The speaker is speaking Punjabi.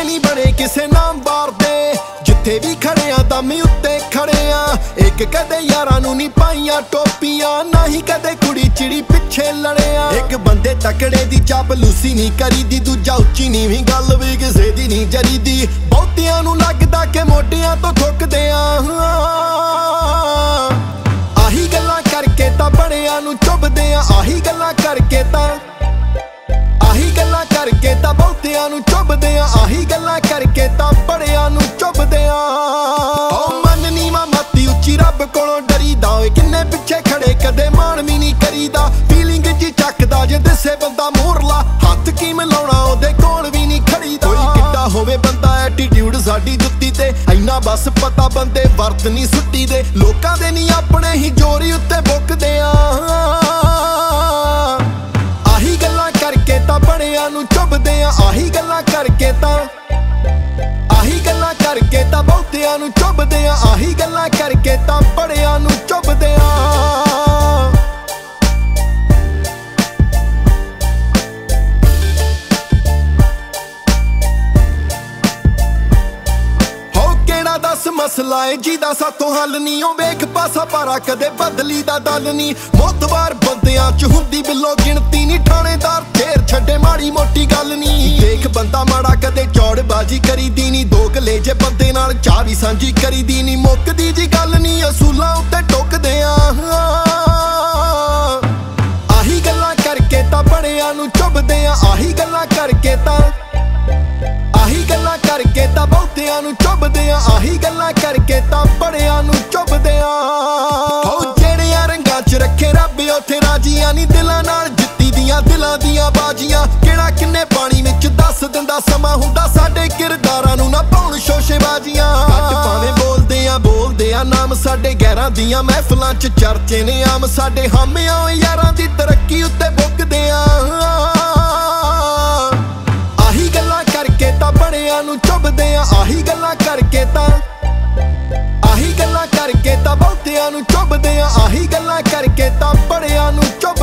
ਪਿੱਛੇ ਨਹੀਂ ਬਣੇ ਕਿਸੇ ਨਾਮ ਬਾਰ ਦੇ, ਜਿੱਥੇ ਵੀ ਖੜੇ ਆ ਦਮ ਉੱਤੇ ਖੜੇ ਆ। ਇੱਕ ਕਦੇ ਯਾਰਾਂ ਨੂੰ ਨਹੀਂ ਪਾਈਆਂ ਟੋਪੀਆਂ, ਨਾ ਹੀ ਕਦੇ ਕੁੜੀ ਚਿੜੀ ਪਿੱਛੇ ਲੜਿਆ। ਇੱਕ ਬੰਦੇ ਤਕੜੇ ਦੀ ਚਾਪਲੂਸੀ ਨਹੀਂ ਕਰੀਦੀ, ਦੂਜਾ ਉੱਚੀ ਨੀਵੀਂ ਗੱਲ ਵੀ ਕਿਸੇ ਦੀ ਨਹੀਂ ਜਰੀਦੀ। ਬਹੁਤਿਆਂ ਨੂੰ ਲੱਗਦਾ ਕਿ ਮੋਢਿਆਂ ਤੋਂ ਥੁੱਕਦੇ ਆ, ਆਹੀ ਗੱਲਾਂ ਕਰਕੇ ਤਾਂ ਬੜਿਆਂ ਨੂੰ ਚੁੱਭਦੇ ਆ। ਆਹੀ ਗੱਲਾਂ ਕਰਕੇ ਤਾਂ ਬਹੁਤਿਆਂ ਨੂੰ ਚੁੱਭਦੇ ਆ। ਆਹੀ ਗੱਲਾਂ ਕਰਕੇ ਤਾਂ ਬੜਿਆਂ ਨੂੰ ਚੁੱਭਦੇ ਆ। ਓ ਮਨ ਨੀਵਾਂ ਮਾਤੀ ਉੱਚੀ ਰੱਬ ਕੋਲੋਂ ਡਰੀਦਾ, ਓਏ ਕਿੰਨੇ ਪਿੱਛੇ ਖੜੇ ਕਦੇ ਮਾਣ ਵੀ ਨਹੀਂ ਕਰੀਦਾ। ਫੀਲਿੰਗ ਜੀ ਚੱਕਦਾ ਜੇ ਦਿਸੇ ਬੰਦਾ ਮੋਰਲਾ, ਹੱਥ ਕੀ ਮਿਲਾਉਣਾ ਉਹਦੇ ਕੋਲ ਵੀ ਨਹੀਂ ਖੜੀਦਾ। ਕੋਈ ਕਿੱਡਾ ਹੋਵੇ ਬੰਦਾ ਐਟੀਟਿਊਡ ਸਾਡੀ ਜੁੱਤੀ ਤੇ, ਇੰਨਾ ਬਸ ਪਤਾ ਬੰਦੇ ਵਰਤ ਨਹੀਂ ਸੁੱਟੀ ਦੇ। ਲੋਕਾਂ ਦੇ ਨਹੀਂ ਆਪਣੇ ਹੀ ਜੋਰੀ ਉੱਤੇ ਬੁੱਕਦੇ ਆ, ਆਹੀ ਗੱਲਾਂ ਕਰਕੇ ਤਾਂ ਬੜਿਆਂ ਨੂੰ ਚੁੱਭਦੇ ਆ। ਆਹੀ ਗੱਲਾਂ ਕਰਕੇ ਤਾਂ ਬਹੁਤਿਆਂ ਨੂੰ ਚੁੱਭਦੇ ਆ। ਆਹੀ ਗੱਲਾਂ ਕਰਕੇ ਤਾਂ ਬੜਿਆਂ ਨੂੰ ਚੁੱਭਦੇ ਆ। ਦਸ ਮਸਲਾ ਏ ਜਿਹਦਾ ਸਾਥੋਂ ਹੱਲ ਨਹੀਂ, ਉਹ ਵੇਖ ਪਾਸਾ ਪਾਰਾ ਕਦੇ ਬਦਲੀ ਦਾ ਦਲ ਨਹੀਂ। ਮੋਤਬਾਰ ਬੰਦਿਆਂ ਚ ਹੁੰਦੀ ਬਿੱਲੋ ਗਿਣਤੀ ਨਹੀਂ, ਥਾਣੇਦਾਰ ਫੇਰ ਛੱਡੇ ਮਾੜੀ ਮੋਟੀ ਗੱਲ ਨਹੀਂ। ਦੇਖ ਬੰਦਾ ਮਾੜਾ ਕਦੇ ਚੌੜਬਾਜੀ ਕਰੀਦੀ ਨਹੀਂ, ਦੋਗਲੇ ਜੇ ਬੰਦੇ ਨਾਲ ਚਾਹ ਵੀ ਸਾਂਝੀ ਕਰੀਦੀ ਨਹੀਂ। ਮੁੱਕਦੀ ਜੀ ਗੱਲ ਨਹੀਂ, ਅਸੂਲਾਂ ਉੱਤੇ ਟੁੱਕਦੇ ਆ। ਆਹੀ ਗੱਲਾਂ ਕਰਕੇ ਤਾਂ ਬੜਿਆਂ ਨੂੰ ਚੁੱਭਦੇ ਆ। ਆਹੀ ਗੱਲਾਂ ਕਰਕੇ ਤਾਂ ਬਹੁਤਿਆਂ ਨੂੰ ਚੁੱਭਦੇ ਆ। ਆਹੀ ਗੱਲਾਂ ਕਰਕੇ ਤਾਂ ਬੜਿਆਂ ਨੂੰ ਚੁੱਭਦੇ ਆ। ਹੋ ਜਿਹੜਿਆਂ ਰੰਗਾਂ 'ਚ ਰੱਖੇ ਰੱਬ ਉੱਥੇ ਰਾਜੀਆਂ ਨਹੀਂ, ਦਿਲਾਂ ਨਾਲ ਜਿੱਤੀ ਦੀਆਂ ਦਿਲਾਂ ਦੀਆਂ ਬਾਜੀਆਂ। ਕਿਹੜਾ ਕਿੰਨੇ ਪਾਣੀ ਵਿੱਚ ਦੱਸ ਦਿੰਦਾ ਸਮਾਂ ਹੁੰਦਾ, ਸਾਡੇ ਕਿਰਦਾਰਾਂ ਨੂੰ ਨਾ ਪਾਉਣ ਸ਼ੋਸ਼ੇਬਾਜ਼ੀਆਂ। ਘੱਟ ਭਾਵੇਂ ਬੋਲਦੇ ਆ ਨਾਮ ਸਾਡੇ, ਗੈਰਾਂ ਦੀਆਂ ਮਹਿਫਲਾਂ 'ਚ ਚਰਚੇ ਨੇ ਆਮ ਸਾਡੇ। ਹਾਮਿਆਂ ਯਾਰਾਂ ਦੀ ਤਰੱਕੀ ਉੱਤੇ ਬੁੱਕਦੇ ਆ, ਆਹੀ ਗੱਲਾਂ ਕਰਕੇ ਤਾਂ ਬੜਿਆਂ ਨੂੰ ਚੁੱਭਦੇ ਆ। ਆਹੀ ਗੱਲਾਂ ਕਰਕੇ ਤਾਂ ਬਹੁਤਿਆਂ ਨੂੰ ਚੁੱਭਦੇ ਆ। ਆਹੀ ਗੱਲਾਂ ਕਰਕੇ ਤਾਂ ਬੜਿਆਂ ਨੂੰ ਚੁੱਭ